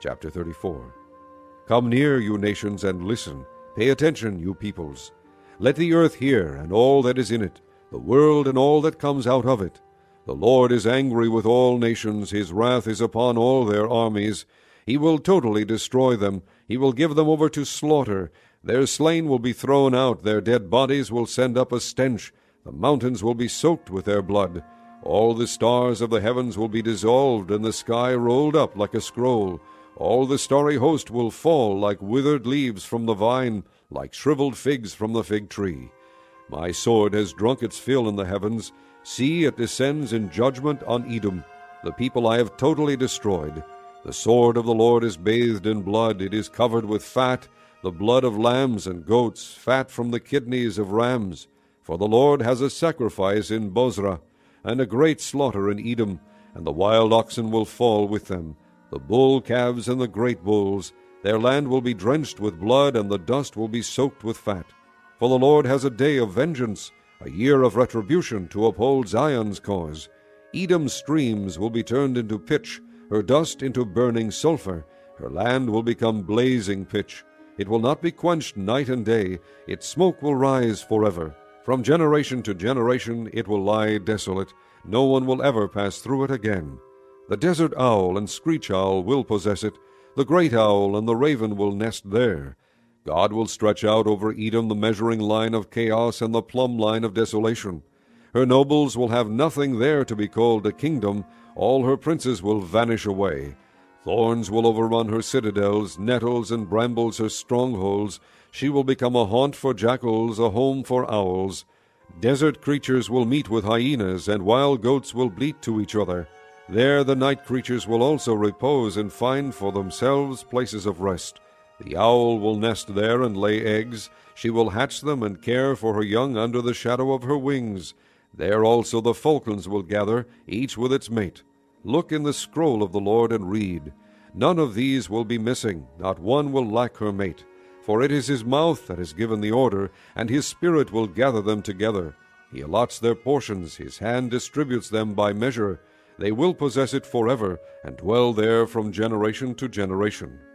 Chapter 34. Come near, you nations, and listen. Pay attention, you peoples. Let the earth hear, and all that is in it, the world and all that comes out of it. The Lord is angry with all nations, his wrath is upon all their armies. He will totally destroy them, he will give them over to slaughter. Their slain will be thrown out, their dead bodies will send up a stench. The mountains will be soaked with their blood. All the stars of the heavens will be dissolved, and the sky rolled up like a scroll. All the starry host will fall like withered leaves from the vine, like shriveled figs from the fig tree. My sword has drunk its fill in the heavens. See, it descends in judgment on Edom, the people I have totally destroyed. The sword of the Lord is bathed in blood, it is covered with fat, the blood of lambs and goats, fat from the kidneys of rams. For the Lord has a sacrifice in Bozrah, and a great slaughter in Edom, and the wild oxen will fall with them, the bull calves and the great bulls. Their land will be drenched with blood, and the dust will be soaked with fat. For the Lord has a day of vengeance, a year of retribution to uphold Zion's cause. Edom's streams will be turned into pitch, her dust into burning sulfur. Her land will become blazing pitch. It will not be quenched night and day. Its smoke will rise forever. From generation to generation it will lie desolate. No one will ever pass through it again. The desert owl and screech owl will possess it. The great owl and the raven will nest there. God will stretch out over Edom the measuring line of chaos and the plumb line of desolation. Her nobles will have nothing there to be called a kingdom. All her princes will vanish away. Thorns will overrun her citadels, nettles and brambles her strongholds. She will become a haunt for jackals, a home for owls. Desert creatures will meet with hyenas, and wild goats will bleat to each other. There the night creatures will also repose and find for themselves places of rest. The owl will nest there and lay eggs. She will hatch them and care for her young under the shadow of her wings. There also the falcons will gather, each with its mate. Look in the scroll of the Lord and read. None of these will be missing, not one will lack her mate. For it is his mouth that has given the order, and his spirit will gather them together. He allots their portions, his hand distributes them by measure. They will possess it forever, and dwell there from generation to generation.